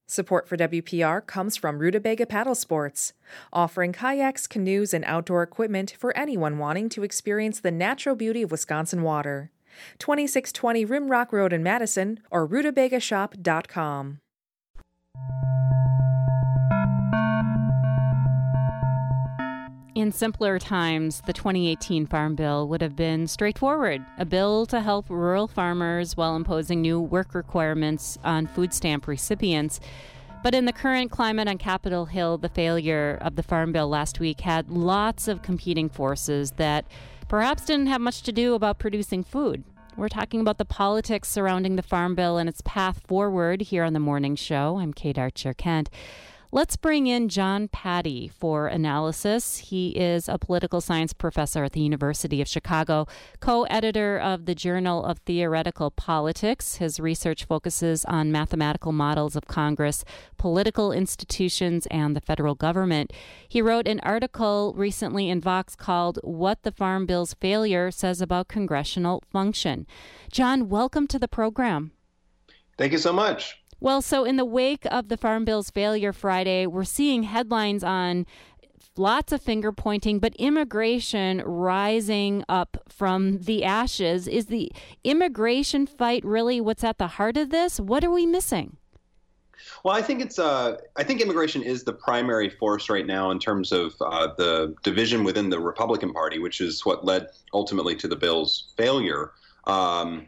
Support for WPR comes from Rutabaga Paddle Sports, offering kayaks, canoes, and outdoor equipment for anyone wanting to experience the natural beauty of Wisconsin water. 2620 Rimrock Road in Madison or rutabagashop.com. In simpler times, the 2018 Farm Bill would have been straightforward, a bill to help rural farmers while imposing new work requirements on food stamp recipients. But in the current climate on Capitol Hill, the failure of the Farm Bill last week had lots of competing forces that perhaps didn't have much to do about producing food. We're talking about the politics surrounding the Farm Bill and its path forward here on the morning show. I'm Kate Archer-Kent. Let's bring in John Patty for analysis. He is a political science professor at the University of Chicago, co-editor of the Journal of Theoretical Politics. His research focuses on mathematical models of Congress, political institutions, and the federal government. He wrote an article recently in Vox called What the Farm Bill's Failure Says About Congressional Function. John, welcome to the program. Thank you so much. Well, so in the wake of the Farm Bill's failure Friday, we're seeing headlines on lots of finger pointing, but immigration rising up from the ashes. Is the immigration fight really what's at the heart of this? What are we missing? Well, I think I think immigration is the primary force right now in terms of the division within the Republican Party, which is what led ultimately to the bill's failure. I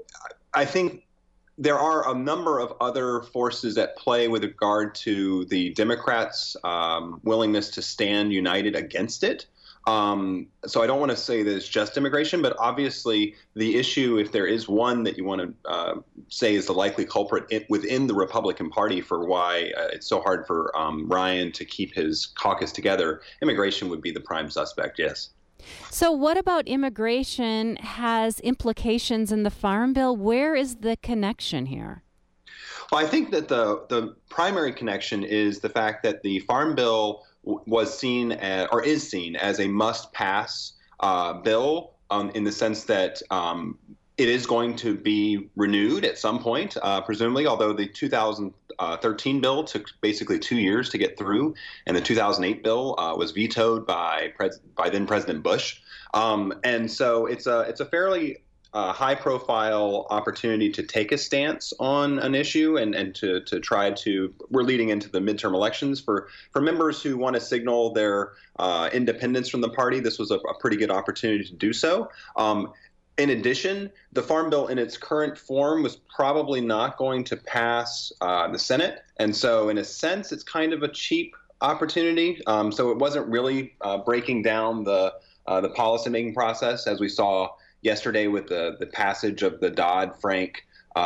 think there are a number of other forces at play with regard to the Democrats' willingness to stand united against it. So I don't want to say that it's just immigration, but obviously the issue, if there is one that you want to say is the likely culprit within the Republican Party for why it's so hard for Ryan to keep his caucus together, immigration would be the prime suspect, yes. So what about immigration has implications in the Farm Bill? Where is the connection here? Well, I think that the primary connection is the fact that the Farm Bill was seen as, or is seen as a must-pass bill in the sense that it is going to be renewed at some point, presumably, although the 2013 bill took basically 2 years to get through, and the 2008 bill was vetoed by then President Bush. And so it's a fairly high-profile opportunity to take a stance on an issue and to try to, we're leading into the midterm elections for members who want to signal their independence from the party. This was a pretty good opportunity to do so. In addition, the Farm Bill in its current form was probably not going to pass the Senate. And so in a sense, it's kind of a cheap opportunity. So it wasn't really breaking down the policymaking process, as we saw yesterday with the passage of the Dodd-Frank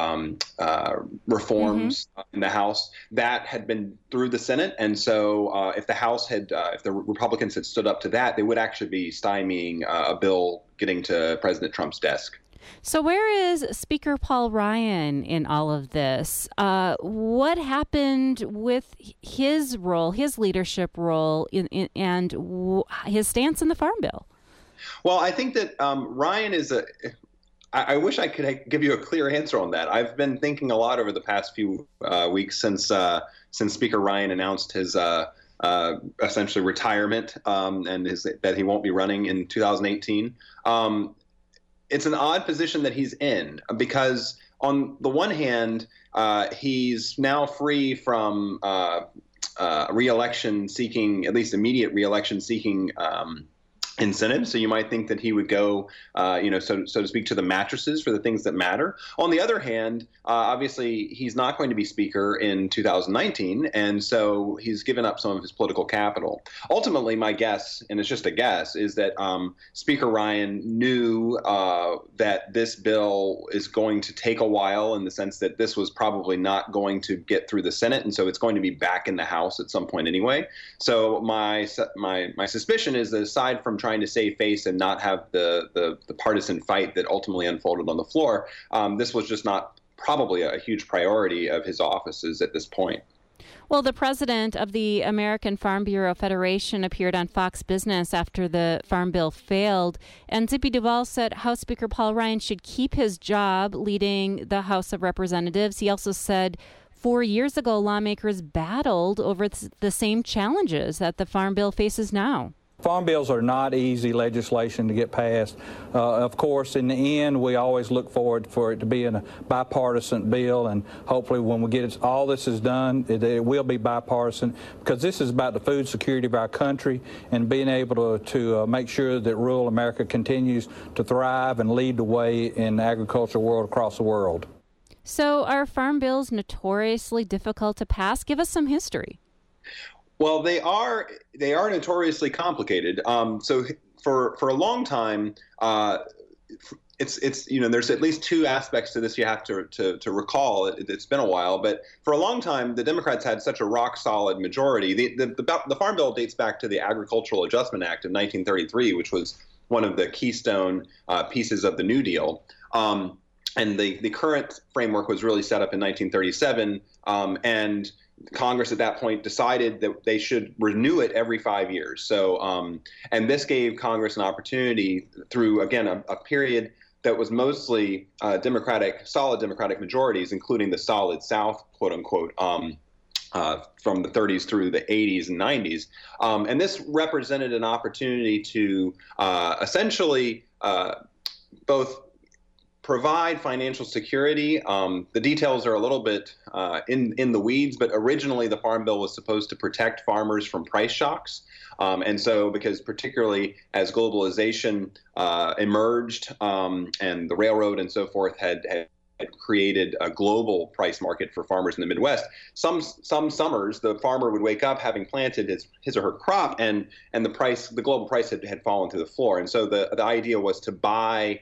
reforms in the House. That had been through the Senate. And so if the House had, if the Republicans had stood up to that, they would actually be stymieing a bill getting to President Trump's desk. So where is Speaker Paul Ryan in all of this? What happened with his role, his leadership role, and his stance in the Farm Bill? Well, I think that Ryan is I wish I could give you a clear answer on that. I've been thinking a lot over the past few weeks since Speaker Ryan announced his essentially retirement and that he won't be running in 2018. It's an odd position that he's in because on the one hand, he's now free from re-election seeking, at least immediate re-election seeking incentive. So you might think that he would go, so to speak, to the mattresses for the things that matter. On the other hand, obviously, he's not going to be speaker in 2019. And so he's given up some of his political capital. Ultimately, my guess, and it's just a guess, is that Speaker Ryan knew that this bill is going to take a while in the sense that this was probably not going to get through the Senate. And so it's going to be back in the House at some point anyway. So my suspicion is that aside from trying to save face and not have the partisan fight that ultimately unfolded on the floor, this was just not probably a huge priority of his offices at this point. Well, the president of the American Farm Bureau Federation appeared on Fox Business after the Farm Bill failed, and Zippy Duvall said House Speaker Paul Ryan should keep his job leading the House of Representatives. He also said 4 years ago, lawmakers battled over the same challenges that the Farm Bill faces now. Farm bills are not easy legislation to get passed. Of course, in the end, we always look forward for it to be in a bipartisan bill, and hopefully when we get all this is done, it will be bipartisan, because this is about the food security of our country and being able to make sure that rural America continues to thrive and lead the way in the agricultural world across the world. So are farm bills notoriously difficult to pass? Give us some history. Well, they are notoriously complicated. So for a long time, it's there's at least two aspects to this you have to recall. It's been a while, but for a long time, the Democrats had such a rock solid majority. The Farm Bill dates back to the Agricultural Adjustment Act of 1933, which was one of the keystone pieces of the New Deal. And the current framework was really set up in 1937, and Congress at that point decided that they should renew it every 5 years. So, and this gave Congress an opportunity through, again, a period that was mostly solid Democratic majorities, including the solid South, quote unquote, from the 30s through the 80s and 90s. And this represented an opportunity to essentially both provide financial security. The details are a little bit in the weeds, but originally the Farm Bill was supposed to protect farmers from price shocks. And so, because particularly as globalization emerged and the railroad and so forth had created a global price market for farmers in the Midwest, some summers the farmer would wake up having planted his or her crop, and the global price had fallen to the floor. And so the idea was to buy,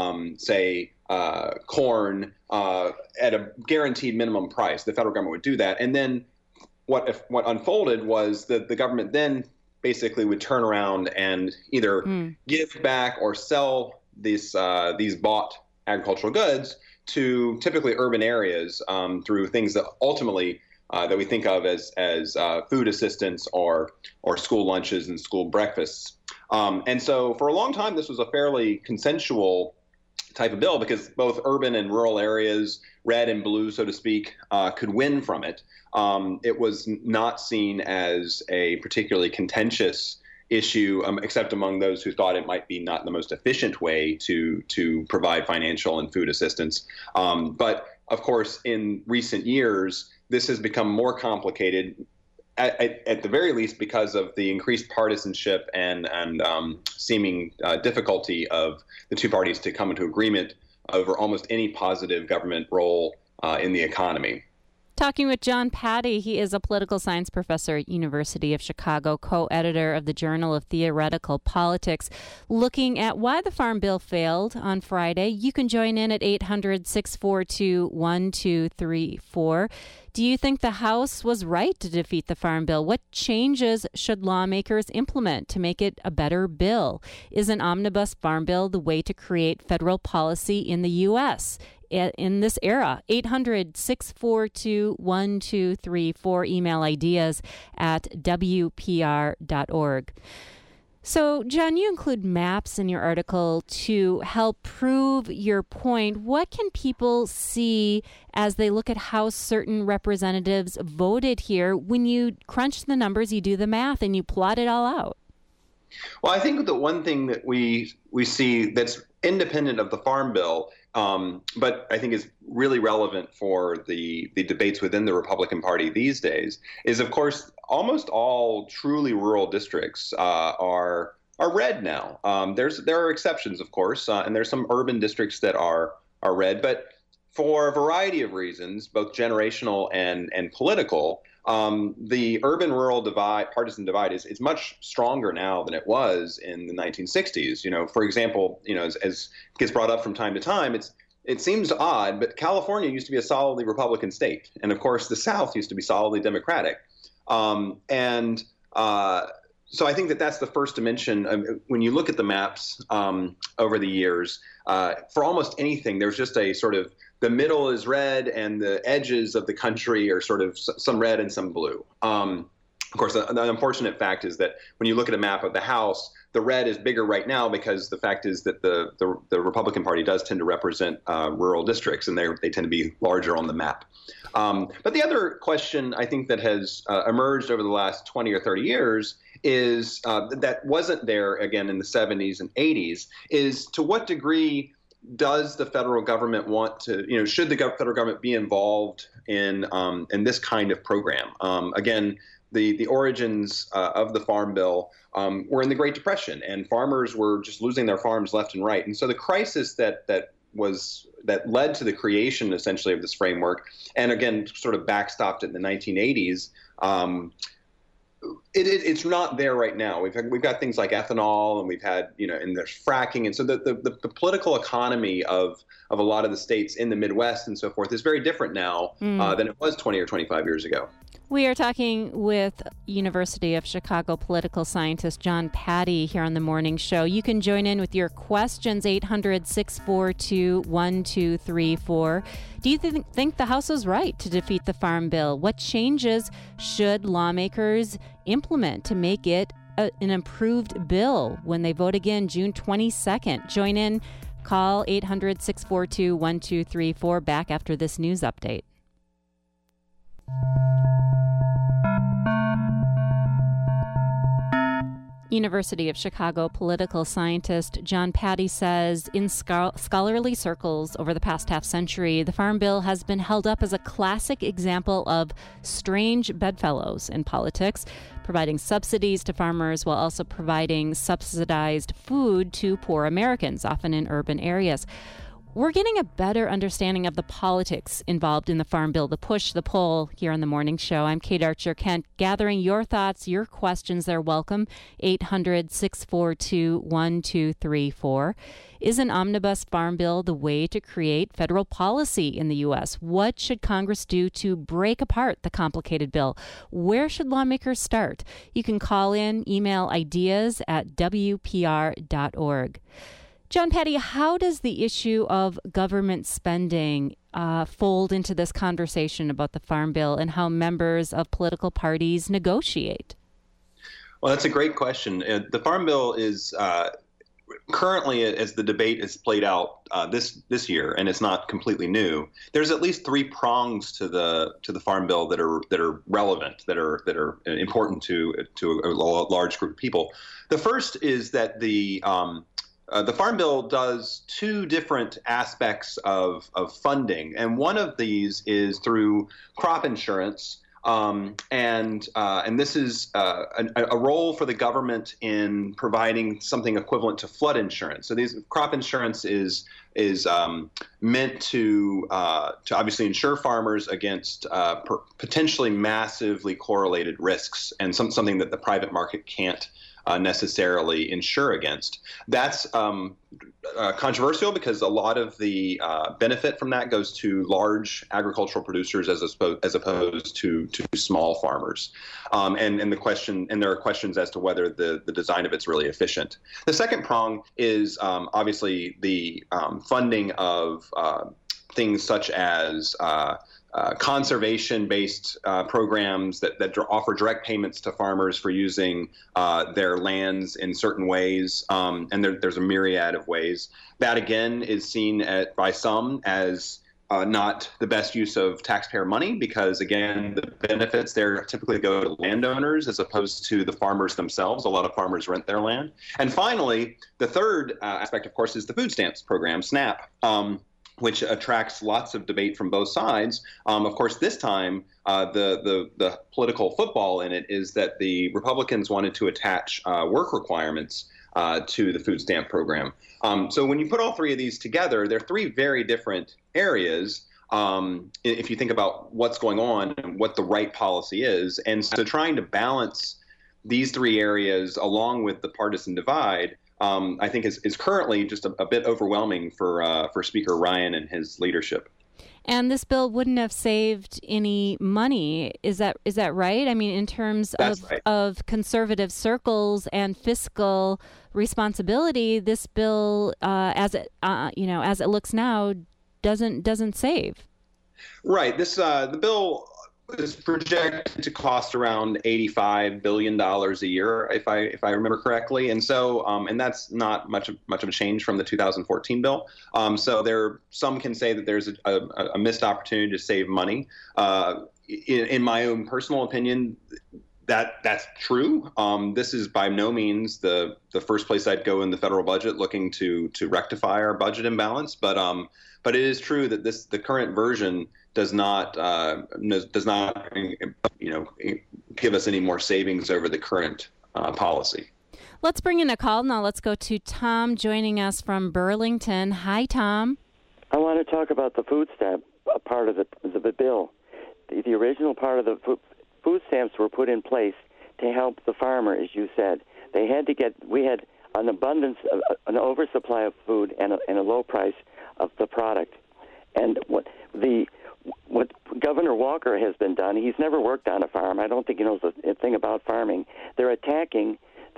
corn at a guaranteed minimum price. The federal government would do that, and then what unfolded was that the government then basically would turn around and either give back or sell these bought agricultural goods to typically urban areas through things that ultimately that we think of as food assistance or school lunches and school breakfasts. And so for a long time, this was a fairly consensual type of bill, because both urban and rural areas, red and blue, so to speak, could win from it. It was not seen as a particularly contentious issue, except among those who thought it might be not the most efficient way to provide financial and food assistance. But of course, in recent years, this has become more complicated, at the very least because of the increased partisanship and seeming difficulty of the two parties to come into agreement over almost any positive government role in the economy. Talking with John Patty. He is a political science professor at University of Chicago, co-editor of the Journal of Theoretical Politics, looking at why the Farm Bill failed on Friday. You can join in at 800-642-1234. Do you think the House was right to defeat the Farm Bill? What changes should lawmakers implement to make it a better bill? Is an omnibus farm bill the way to create federal policy in the U.S. in this era? 800-642-1234. Email ideas at WPR.org. So, John, you include maps in your article to help prove your point. What can people see as they look at how certain representatives voted here? When you crunch the numbers, you do the math, and you plot it all out. Well, I think the one thing that we see that's independent of the Farm Bill, but I think is really relevant for the debates within the Republican Party these days, is, of course, almost all truly rural districts are red now. There are exceptions, of course, and there's some urban districts that are red, but for a variety of reasons, both generational and political, the urban-rural partisan divide is much stronger now than it was in the 1960s. For example, as gets brought up from time to time, it seems odd, but California used to be a solidly Republican state, and of course the South used to be solidly Democratic. So I think that's the first dimension. When you look at the maps over the years, for almost anything, there's just a sort of the middle is red and the edges of the country are sort of some red and some blue. Of course, the unfortunate fact is that when you look at a map of the House, the red is bigger right now because the fact is that the Republican Party does tend to represent rural districts, and they tend to be larger on the map. But the other question I think that has emerged over the last 20 or 30 years is that wasn't there again in the 70s and 80s is to what degree does the federal government want to, should the federal government be involved in this kind of program? Again, the origins of the Farm Bill were in the Great Depression, and farmers were just losing their farms left and right. And so the crisis that led to the creation essentially of this framework, and again sort of backstopped it in the 1980s. It's not there right now. We've got things like ethanol, and we've had and there's fracking, and so the political economy of a lot of the states in the Midwest and so forth is very different now than it was 20 or 25 years ago. We are talking with University of Chicago political scientist John Patty here on the morning show. You can join in with your questions, 800-642-1234. Do you think the House was right to defeat the Farm Bill? What changes should lawmakers implement to make it an improved bill when they vote again June 22nd? Join in. Call 800-642-1234 back after this news update. University of Chicago political scientist John Patty says in scholarly circles over the past half century, the Farm Bill has been held up as a classic example of strange bedfellows in politics, providing subsidies to farmers while also providing subsidized food to poor Americans, often in urban areas. We're getting a better understanding of the politics involved in the Farm Bill, the push, the pull here on the morning show. I'm Kate Archer-Kent, gathering your thoughts, your questions. They're welcome. 800-642-1234. Is an omnibus farm bill the way to create federal policy in the U.S.? What should Congress do to break apart the complicated bill? Where should lawmakers start? You can call in, email ideas at WPR.org. John Patty, how does the issue of government spending fold into this conversation about the Farm Bill and how members of political parties negotiate? Well, that's a great question. The Farm Bill is currently, as the debate is played out this year, and it's not completely new, there's at least three prongs to the Farm Bill that are relevant, that are important to a large group of people. The first is that the Farm Bill does two different aspects of funding, and one of these is through crop insurance, and this is a role for the government in providing something equivalent to flood insurance. So these crop insurance is meant to obviously insure farmers against potentially massively correlated risks, and something that the private market can't necessarily insure against. That's controversial because a lot of the benefit from that goes to large agricultural producers as opposed to small farmers. And there are questions as to whether the design of it's really efficient. The second prong is obviously the funding of things such as conservation-based programs that offer direct payments to farmers for using their lands in certain ways, and there's a myriad of ways. That, again, is seen by some as not the best use of taxpayer money because, again, the benefits there typically go to landowners as opposed to the farmers themselves. A lot of farmers rent their land. And finally, the third aspect, of course, is the food stamps program, SNAP, which attracts lots of debate from both sides. Of course, this time, the political football in it is that the Republicans wanted to attach work requirements to the food stamp program. So when you put all three of these together, they're three very different areas if you think about what's going on and what the right policy is. And so trying to balance these three areas along with the partisan divide I think is currently just a bit overwhelming for Speaker Ryan and his leadership. And this bill wouldn't have saved any money. Is that right? I mean, in terms of conservative circles and fiscal responsibility, this bill, as it looks now, doesn't save. Right. The bill is projected to cost around $85 billion a year, if I remember correctly. And so, and that's not much of a change from the 2014 bill. So some can say that there's a missed opportunity to save money. In my own personal opinion, that's true. This is by no means the first place I'd go in the federal budget looking to rectify our budget imbalance. But it is true that the current version does not give us any more savings over the current policy. Let's bring in a call now. Let's go to Tom joining us from Burlington. Hi, Tom. I want to talk about the food stamp part of the bill. The original part of the food stamps were put in place to help the farmer, as you said. We had an abundance, an oversupply of food and a low price of the product. And what Governor Walker has been done, he's never worked on a farm. I don't think he knows a thing about farming. They are attacking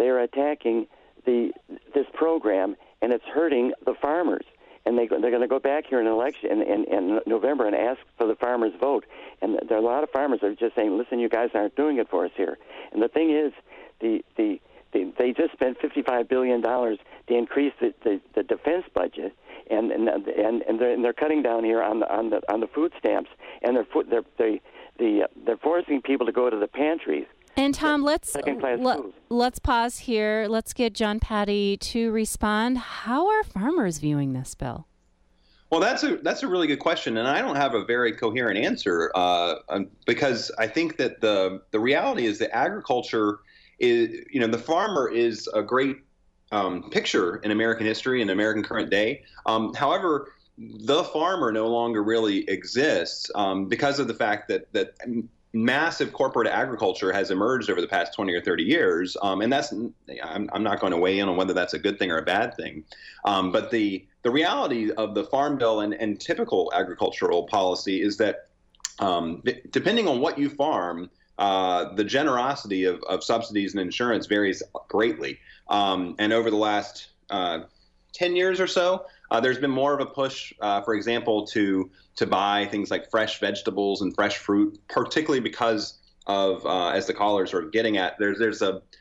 this program, and it's hurting the farmers. And they're going to go back here in an election in November and ask for the farmers' vote. And there are a lot of farmers that are just saying, "Listen, you guys aren't doing it for us here." And the thing is, they just spent $55 billion to increase the defense budget, and they're cutting down here on the food stamps, and they're forcing people to go to the pantries. And Tom, let's pause here. Let's get John Patty to respond. How are farmers viewing this bill? Well, that's a really good question, and I don't have a very coherent answer because I think that the reality is that agriculture is, the farmer is a great picture in American history and American current day. However, the farmer no longer really exists because of the fact that massive corporate agriculture has emerged over the past 20 or 30 years. And I'm not going to weigh in on whether that's a good thing or a bad thing. But the reality of the Farm Bill and typical agricultural policy is that depending on what you farm, the generosity of subsidies and insurance varies greatly. And over the last 10 years or so, there's been more of a push, for example, to buy things like fresh vegetables and fresh fruit, particularly because of, as the callers are getting at, there's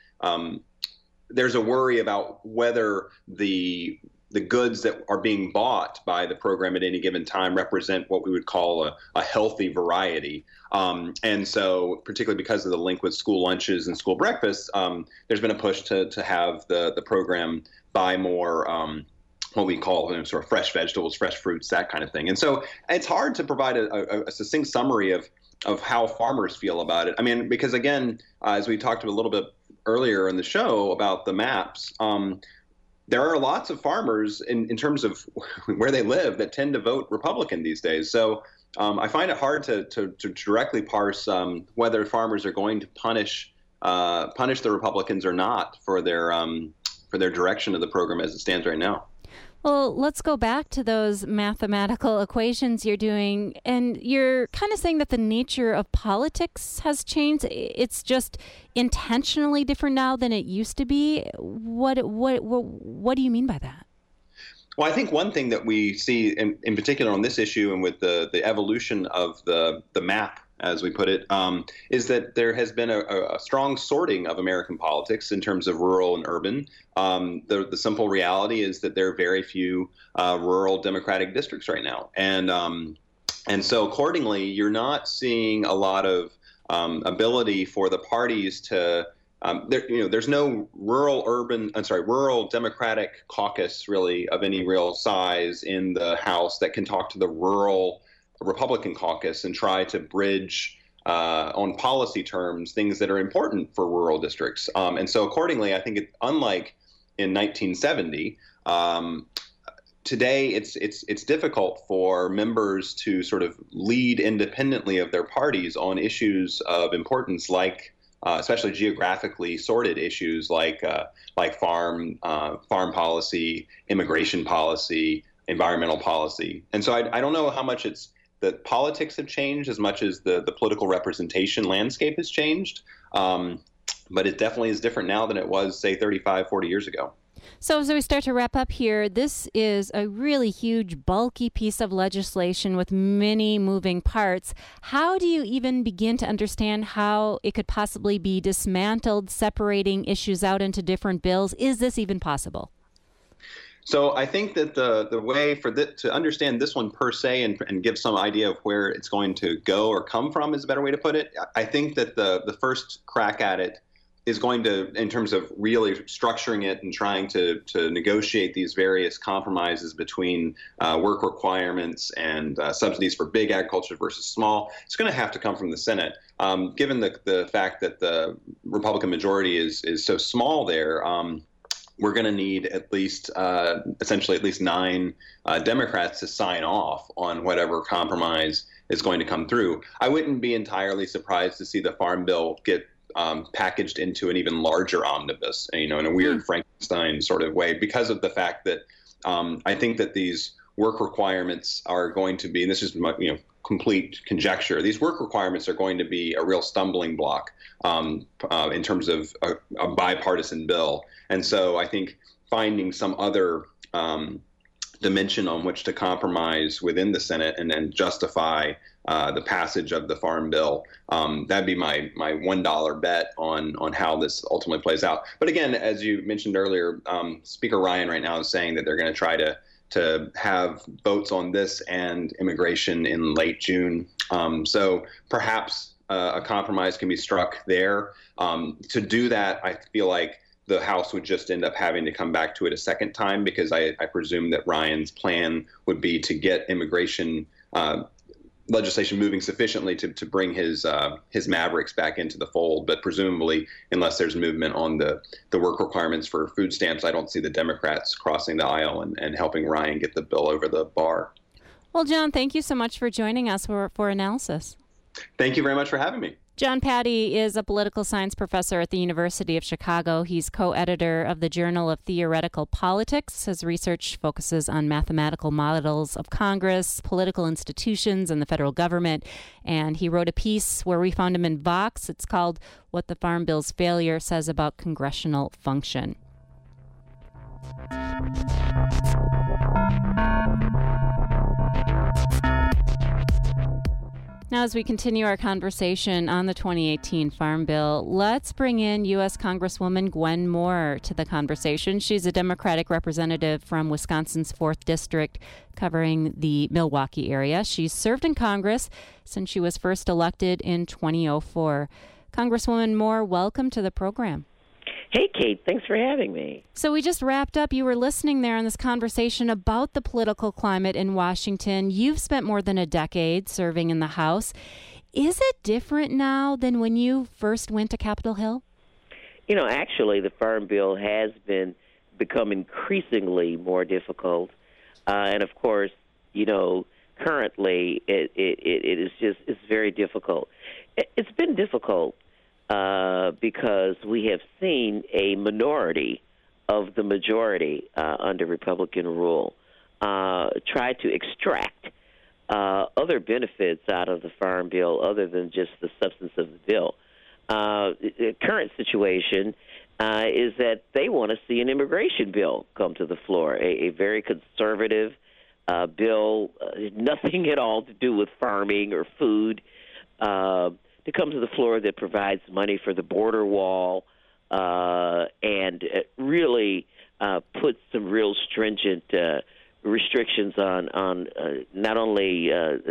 a worry about whether the goods that are being bought by the program at any given time represent what we would call a healthy variety. And so, particularly because of the link with school lunches and school breakfasts, there's been a push to have the program buy more what we call sort of fresh vegetables, fresh fruits, that kind of thing. And so it's hard to provide a succinct summary of how farmers feel about it. I mean, because again, as we talked a little bit earlier in the show about the maps, there are lots of farmers in terms of where they live that tend to vote Republican these days. So I find it hard to directly parse whether farmers are going to punish the Republicans or not for their direction of the program as it stands right now. Well, let's go back to those mathematical equations you're doing, and you're kind of saying that the nature of politics has changed. It's just intentionally different now than it used to be. What do you mean by that? Well, I think one thing that we see in particular on this issue and with the evolution of the map, as we put it, is that there has been a strong sorting of American politics in terms of rural and urban. The simple reality is that there are very few rural Democratic districts right now. And so accordingly, you're not seeing a lot of ability for the parties to there's no rural Democratic caucus really of any real size in the House that can talk to the rural Republican caucus and try to bridge on policy terms things that are important for rural districts. And so accordingly, I think unlike in 1970, today it's difficult for members to sort of lead independently of their parties on issues of importance like especially geographically sorted issues like farm policy, immigration policy, environmental policy. And so I don't know how much it's that politics have changed as much as the political representation landscape has changed. But it definitely is different now than it was, say, 35, 40 years ago. So as we start to wrap up here, this is a really huge, bulky piece of legislation with many moving parts. How do you even begin to understand how it could possibly be dismantled, separating issues out into different bills? Is this even possible? So I think that the way to understand this one per se and give some idea of where it's going to go or come from is a better way to put it. I think that the first crack at it is going to, in terms of really structuring it and trying to negotiate these various compromises between work requirements and subsidies for big agriculture versus small, it's going to have to come from the Senate. Given the fact that the Republican majority is so small there, we're going to need essentially at least 9 Democrats to sign off on whatever compromise is going to come through. I wouldn't be entirely surprised to see the Farm Bill get packaged into an even larger omnibus, in a weird Frankenstein sort of way, because of the fact that I think that these work requirements are going to be, and this is complete conjecture, these work requirements are going to be a real stumbling block in terms of a bipartisan bill. And so I think finding some other dimension on which to compromise within the Senate and then justify the passage of the Farm Bill, that'd be my $1 bet on how this ultimately plays out. But again, as you mentioned earlier, Speaker Ryan right now is saying that they're going to try to have votes on this and immigration in late June. So perhaps a compromise can be struck there. To do that, I feel like the House would just end up having to come back to it a second time, because I presume that Ryan's plan would be to get immigration legislation moving sufficiently to bring his mavericks back into the fold. But presumably, unless there's movement on the work requirements for food stamps, I don't see the Democrats crossing the aisle and helping Ryan get the bill over the bar. Well, John, thank you so much for joining us for analysis. Thank you very much for having me. John Patty is a political science professor at the University of Chicago. He's co-editor of the Journal of Theoretical Politics. His research focuses on mathematical models of Congress, political institutions, and the federal government. And he wrote a piece where we found him in Vox. It's called What the Farm Bill's Failure Says About Congressional Function. Now, as we continue our conversation on the 2018 Farm Bill, let's bring in U.S. Congresswoman Gwen Moore to the conversation. She's a Democratic representative from Wisconsin's 4th District, covering the Milwaukee area. She's served in Congress since she was first elected in 2004. Congresswoman Moore, welcome to the program. Hey, Kate. Thanks for having me. So we just wrapped up. You were listening there in this conversation about the political climate in Washington. You've spent more than a decade serving in the House. Is it different now than when you first went to Capitol Hill? Actually, the Farm Bill has become increasingly more difficult. And, of course, currently it's very difficult. It's been difficult because we have seen a minority of the majority under Republican rule try to extract other benefits out of the Farm Bill other than just the substance of the bill. The current situation is that they want to see an immigration bill come to the floor, a very conservative bill, nothing at all to do with farming or food, to come to the floor that provides money for the border wall and really puts some real stringent restrictions on not only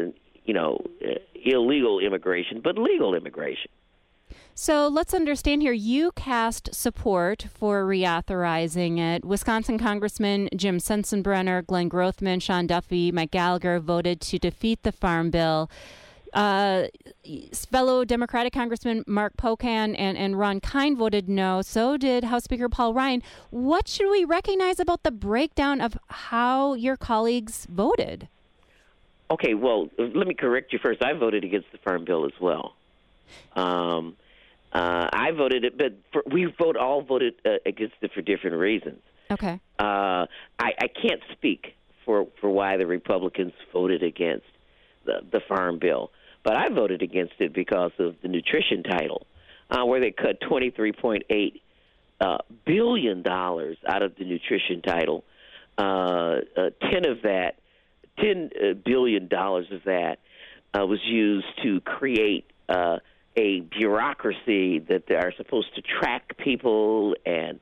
illegal immigration but legal immigration. So let's understand here, you cast support for reauthorizing it. Wisconsin Congressman Jim Sensenbrenner, Glenn Grothman, Sean Duffy, Mike Gallagher voted to defeat the Farm Bill. Fellow Democratic Congressman Mark Pocan and Ron Kind voted no. So did House Speaker Paul Ryan. What should we recognize about the breakdown of how your colleagues voted? Okay, well, let me correct you first. I voted against the Farm Bill as well. I voted it, but we all voted against it for different reasons. Okay. I can't speak for why the Republicans voted against the Farm Bill. But I voted against it because of the nutrition title, where they cut $23.8 billion out of the nutrition title. $10 billion of that was used to create a bureaucracy that they are supposed to track people and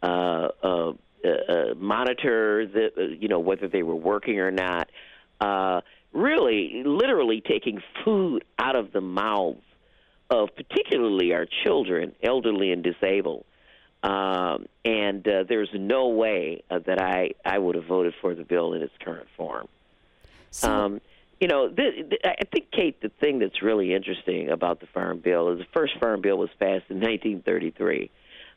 monitor whether they were working or not. Really, literally taking food out of the mouths of particularly our children, elderly and disabled. And there's no way that I would have voted for the bill in its current form. I think, Kate, the thing that's really interesting about the Farm Bill is the first Farm Bill was passed in 1933,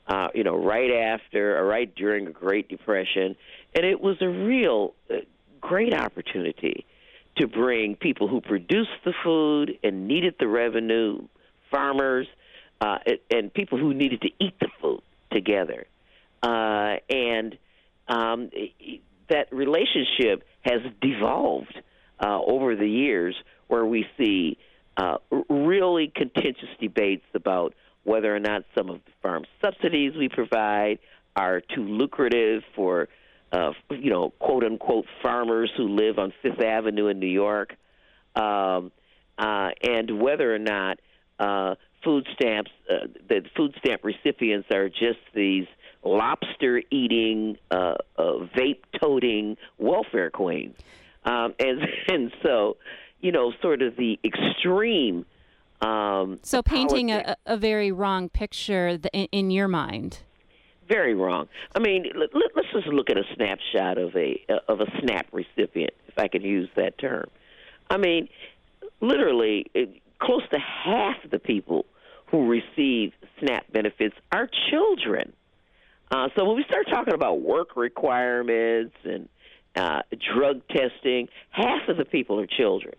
right during the Great Depression. And it was a real great opportunity to bring people who produced the food and needed the revenue, farmers, and people who needed to eat the food together. And that relationship has devolved over the years, where we see really contentious debates about whether or not some of the farm subsidies we provide are too lucrative for, quote-unquote farmers who live on Fifth Avenue in New York, and whether or not food stamps, the food stamp recipients are just these lobster-eating, vape-toting welfare queens. And so, sort of the extreme. So painting a very wrong picture in your mind. Very wrong. I mean, let's just look at a snapshot of a SNAP recipient, if I can use that term. I mean, literally, close to half the people who receive SNAP benefits are children. So when we start talking about work requirements and drug testing, half of the people are children.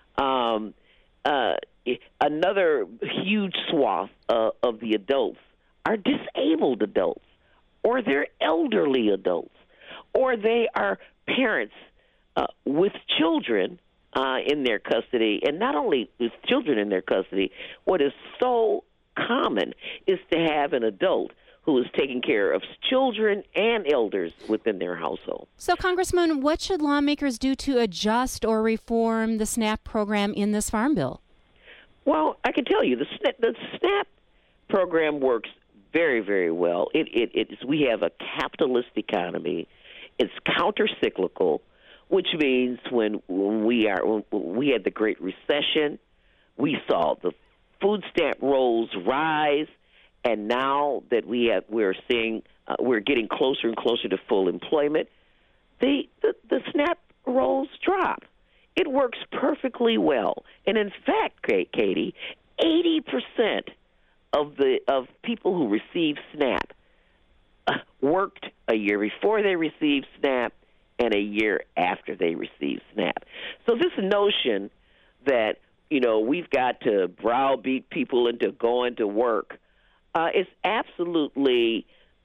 Another huge swath of the adults are disabled adults, or they're elderly adults, or they are parents with children in their custody. And not only with children in their custody, what is so common is to have an adult who is taking care of children and elders within their household. So, Congressman, what should lawmakers do to adjust or reform the SNAP program in this Farm Bill? Well, I can tell you the SNAP program works very, very well. We have a capitalist economy. It's counter-cyclical, which means when we had the Great Recession, we saw the food stamp rolls rise. And now that we're getting closer and closer to full employment, the SNAP rolls drop. It works perfectly well. And in fact, Katie, 80% of people who receive SNAP worked a year before they received SNAP and a year after they received SNAP. So this notion that we've got to browbeat people into going to work. It's absolutely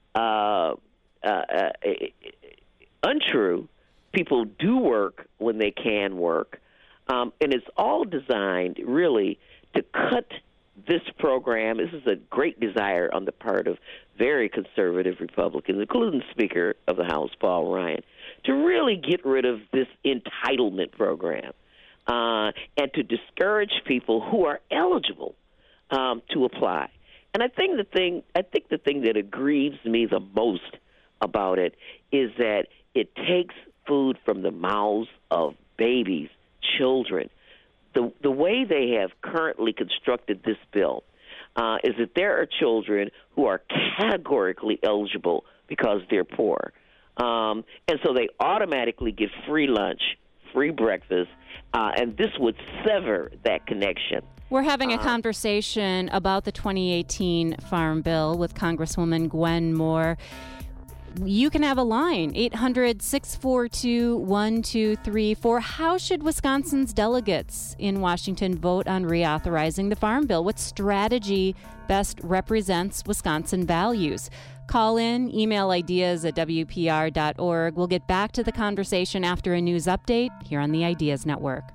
untrue. People do work when they can work, and it's all designed really to cut this program. This is a great desire on the part of very conservative Republicans, including the Speaker of the House, Paul Ryan, to really get rid of this entitlement program and to discourage people who are eligible to apply. And I think the thing that grieves me the most about it is that it takes food from the mouths of babies, children. The way they have currently constructed this bill is that there are children who are categorically eligible because they're poor. And so they automatically get free lunch, free breakfast, and this would sever that connection. We're having a conversation about the 2018 Farm Bill with Congresswoman Gwen Moore. You can have a line, 800-642-1234. How should Wisconsin's delegates in Washington vote on reauthorizing the Farm Bill? What strategy best represents Wisconsin values? Call in, email ideas at WPR.org. We'll get back to the conversation after a news update here on the Ideas Network.